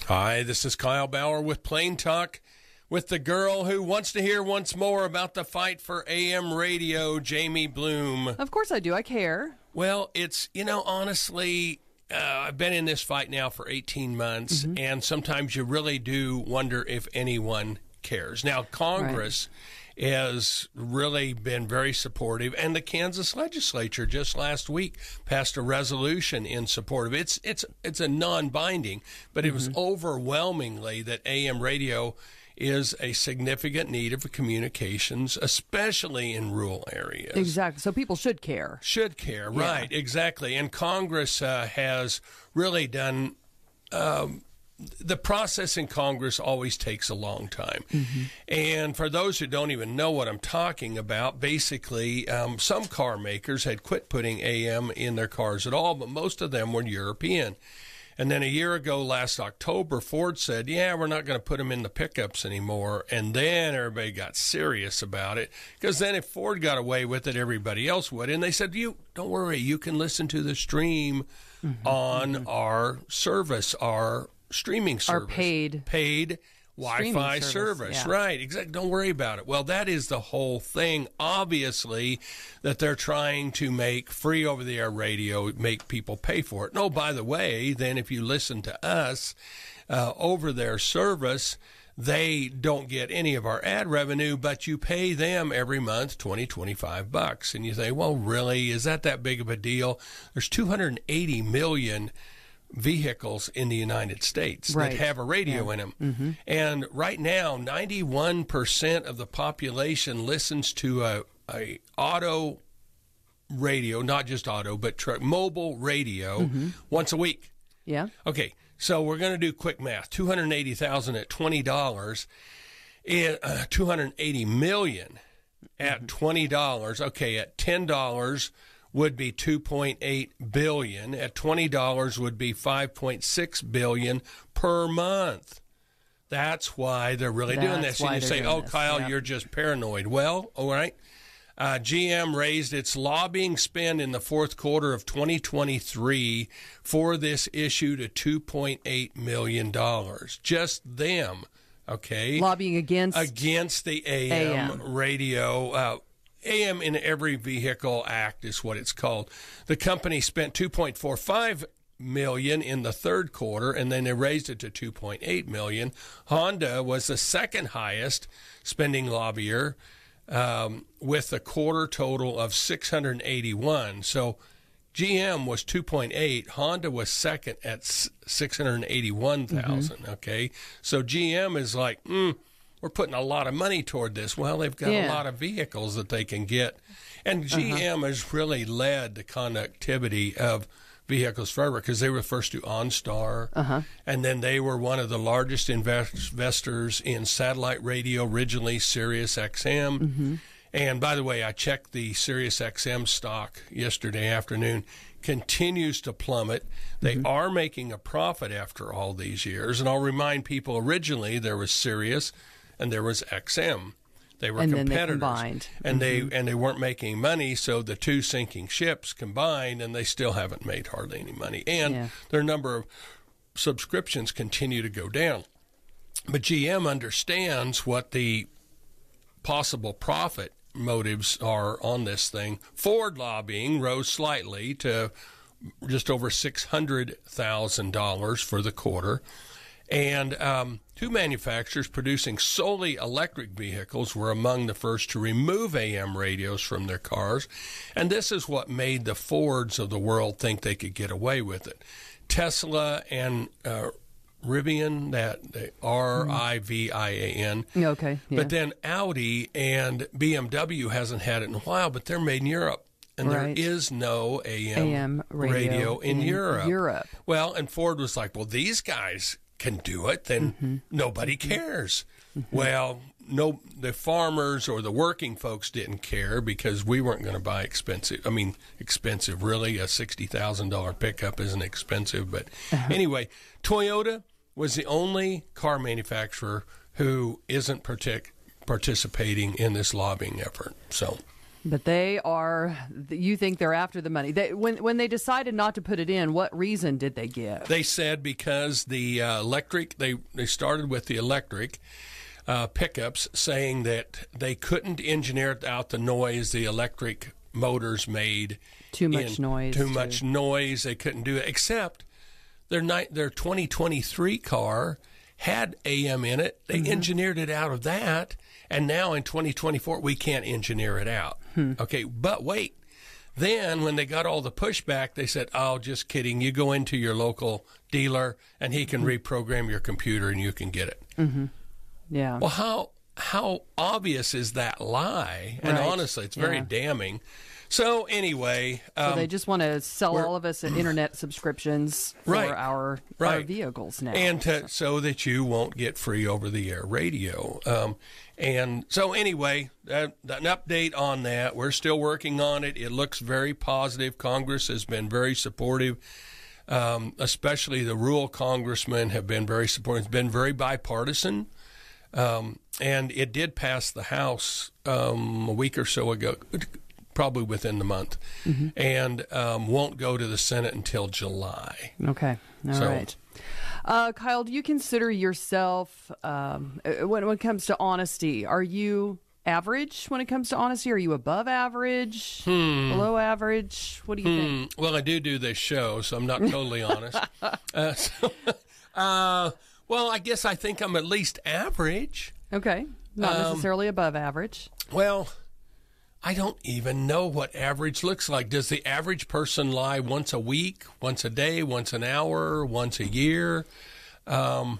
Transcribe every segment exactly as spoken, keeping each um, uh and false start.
Hi, this is Kyle Bauer with Plain Talk with the girl who wants to hear once more about the fight for A M radio, Jamie Bloom. Of course I do. I care. Well, it's, you know, honestly, uh, I've been in this fight now for eighteen months, mm-hmm. and sometimes you really do wonder if anyone cares. Now, Congress right. has really been very supportive, and the Kansas legislature just last week passed a resolution in support of it. It's, it's, it's a non-binding, but it was mm-hmm. overwhelmingly that A M radio is a significant need of communications, especially in rural areas. Exactly. So people should care. Should care, yeah. right, exactly. And Congress uh, has really done... Um, the process in Congress always takes a long time. Mm-hmm. And for those who don't even know what I'm talking about, basically, um, some car makers had quit putting A M in their cars at all, but most of them were European. And then a year ago, last October, Ford said, yeah, we're not going to put them in the pickups anymore. And then everybody got serious about it, because then if Ford got away with it, everybody else would. And they said, "You don't worry, you can listen to the stream mm-hmm. on mm-hmm. our service, our streaming service. Our paid. Paid Wi-Fi service, service. Yeah. Right, exactly. Don't worry about it. Well, that is the whole thing, obviously, that they're trying to make free over-the-air radio, make people pay for it. And, oh, by the way, then if you listen to us uh, over their service, they don't get any of our ad revenue, but you pay them every month twenty, twenty-five bucks. And you say, well, really, is that that big of a deal? There's two hundred eighty million vehicles in the United States right. that have a radio yeah. in them. Mm-hmm. And right now, ninety-one percent of the population listens to a, a auto radio, not just auto, but tr- mobile radio mm-hmm. once a week. Yeah. Okay, so we're going to do quick math. two hundred eighty thousand at twenty dollars, and, uh, two hundred eighty million at mm-hmm. twenty dollars. Okay, at ten dollars would be two point eight billion dollars. At twenty dollars would be five point six billion dollars per month. That's why they're really That's doing this. And you say, oh, this. Kyle, yep. you're just paranoid. Well, all right. Uh, G M raised its lobbying spend in the fourth quarter of twenty twenty-three for this issue to two point eight million dollars. Just them, okay? Lobbying against? Against the A M, A M. radio uh A M in Every Vehicle Act is what it's called. The company spent two point four five million dollars in the third quarter, and then they raised it to two point eight million dollars. Honda was the second highest spending lobbyer um, with a quarter total of six hundred eighty-one. So G M was two point eight. Honda was second at six hundred eighty-one thousand. Mm-hmm. Okay, so G M is like, mm, we're putting a lot of money toward this. Well, they've got yeah. a lot of vehicles that they can get. And G M uh-huh. has really led the connectivity of vehicles forever, because they were first to OnStar, uh-huh. and then they were one of the largest investors in satellite radio, originally Sirius X M. Mm-hmm. And by the way, I checked the Sirius X M stock yesterday afternoon. Continues to plummet. They mm-hmm. are making a profit after all these years. And I'll remind people, originally there was Sirius and there was X M. They were and competitors, then they combined. and mm-hmm. they and they weren't making money. So the two sinking ships combined, and they still haven't made hardly any money. And yeah. their number of subscriptions continue to go down. But G M understands what the possible profit motives are on this thing. Ford lobbying rose slightly to just over six hundred thousand dollars for the quarter. And um, two manufacturers producing solely electric vehicles were among the first to remove A M radios from their cars. And this is what made the Fords of the world think they could get away with it. Tesla and uh, Rivian, that the R I V I A N. Okay. Yeah. But then Audi and B M W hasn't had it in a while, but they're made in Europe. And right. there is no A M, A M radio, radio in, in Europe. Europe. Well, and Ford was like, well, these guys can do it, then mm-hmm. nobody cares. Mm-hmm. Well, no, the farmers or the working folks didn't care because we weren't going to buy expensive. I mean, expensive, really. A sixty thousand dollars pickup isn't expensive. But uh-huh. anyway, Toyota was the only car manufacturer who isn't partic- participating in this lobbying effort. So But they are, you think they're after the money. They, when when they decided not to put it in, what reason did they give? They said because the uh, electric, they, they started with the electric uh, pickups, saying that they couldn't engineer out the noise the electric motors made. Too much in, noise. Too too. much noise. They couldn't do it, except their, ni- their twenty twenty-three car had A M in it. They mm-hmm. engineered it out of that. And now in twenty twenty-four, we can't engineer it out. Hmm. Okay, but wait. Then when they got all the pushback, they said, oh, just kidding. You go into your local dealer, and he can mm-hmm. reprogram your computer, and you can get it. Mm-hmm. Yeah. Well, how how obvious is that lie? And right. honestly, it's very yeah. damning. So anyway, um, so they just want to sell all of us internet subscriptions for right, our, right. our vehicles now, and to, so that you won't get free over-the-air radio. Um, and so anyway, uh, an update on that. We're still working on it. It looks very positive. Congress has been very supportive. Um, especially the rural congressmen have been very supportive. It's been very bipartisan. Um, and it did pass the House um, a week or so ago, probably within the month, mm-hmm. and um, won't go to the Senate until July. Okay. All so, right. Uh, Kyle, do you consider yourself, um, when, when it comes to honesty, are you average when it comes to honesty? Are you above average, hmm. below average? What do you hmm. think? Well, I do do this show, so I'm not totally honest. Uh, so, uh, well, I guess I think I'm at least average. Okay. Not Um, necessarily above average. Well, I don't even know what average looks like. Does the average person lie once a week, once a day, once an hour, once a year? Um,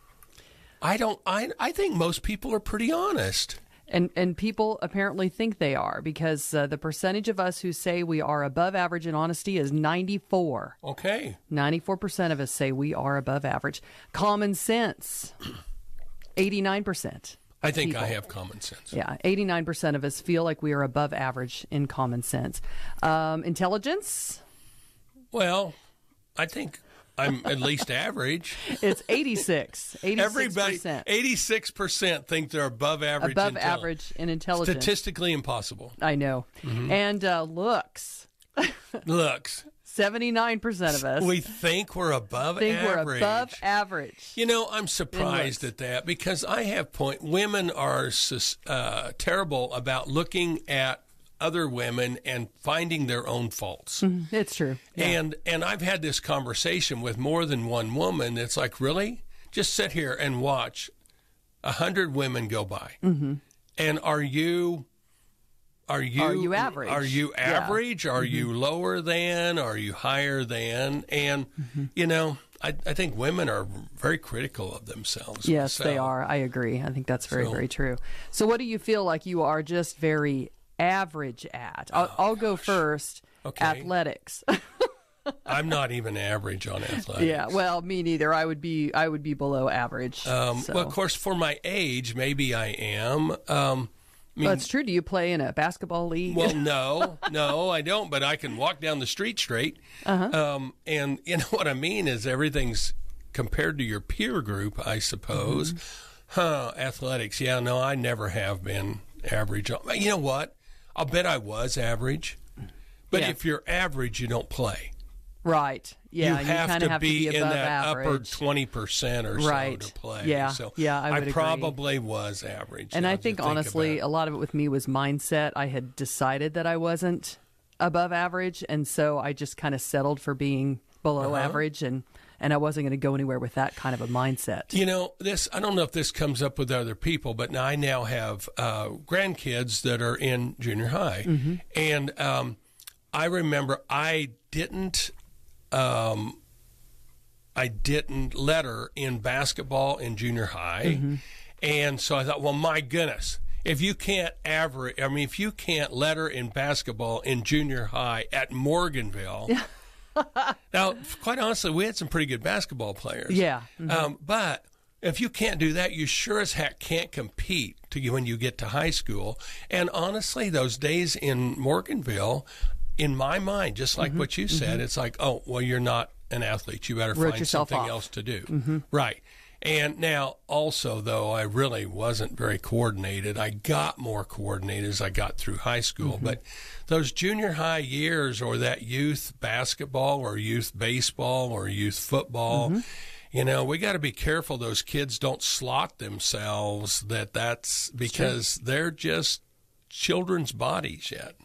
I don't. I I think most people are pretty honest. And and people apparently think they are, because uh, the percentage of us who say we are above average in honesty is ninety-four. Okay. ninety-four percent of us say we are above average. Common sense, eighty-nine percent. I think people. I have common sense. Yeah, eighty-nine percent of us feel like we are above average in common sense. Um, intelligence? Well, I think I'm at least average. It's eighty-six. eighty-six percent. Everybody, eighty-six percent think they're above average. Above intelli- average in intelligence. Statistically impossible. I know. Mm-hmm. And uh, looks. Looks. seventy-nine percent of us We think we're above think average. we're above average. You know, I'm surprised looks. at that, because I have point. Women are uh, terrible about looking at other women and finding their own faults. Mm-hmm. It's true. Yeah. And and I've had this conversation with more than one woman. It's like, really? Just sit here and watch a hundred women go by. Mm-hmm. And are you are you Are you average? Are you average? Yeah. Are mm-hmm. you lower than? Are you higher than? And mm-hmm. you know, I, I think women are very critical of themselves. Yes, they so, are. I agree. I think that's very, So- very true. So what do you feel like you are just very average at? I'll, Oh, I'll go first. Okay. Athletics. I'm not even average on athletics. Yeah, well, me neither. I would be I would be below average. Um, so. Well, of course, for my age, maybe I am. Um, I mean, Well, it's true. Do you play in a basketball league? Well, no, no, I don't. But I can walk down the street straight. Uh-huh. Um, and you know what I mean is everything's compared to your peer group, I suppose. Mm-hmm. Huh? Athletics? Yeah, no, I never have been average. You know what? I'll bet I was average. But Yeah. if you're average, you don't play. Right. Yeah. you have, kind to, of have be to be in above that average. upper twenty percent or Right. so to play. Yeah. So Yeah, I would agree. probably was average. And now I to think, honestly, about a lot of it with me was mindset. I had decided that I wasn't above average, and so I just kind of settled for being below Uh-huh. average, and, and I wasn't going to go anywhere with that kind of a mindset. You know, this, I don't know if this comes up with other people, but now I now have uh, grandkids that are in junior high. Mm-hmm. And um, I remember I didn't, um, I didn't letter in basketball in junior high. Mm-hmm. And so I thought, well, my goodness, if you can't average, I mean, if you can't letter in basketball in junior high at Morganville. Now, quite honestly, we had some pretty good basketball players. Yeah. Mm-hmm. Um, but if you can't do that, you sure as heck can't compete to you when you get to high school. And honestly, those days in Morganville, in my mind, just like Mm-hmm. what you said, it's like, oh, well, you're not an athlete. You better Wrote find yourself something off. else to do. Mm-hmm. Right. And now, also, though, I really wasn't very coordinated. I got more coordinated as I got through high school. Mm-hmm. But those junior high years, or that youth basketball or youth baseball or youth football, mm-hmm. you know, we got to be careful those kids don't slot themselves, that that's because sure. they're just children's bodies yet.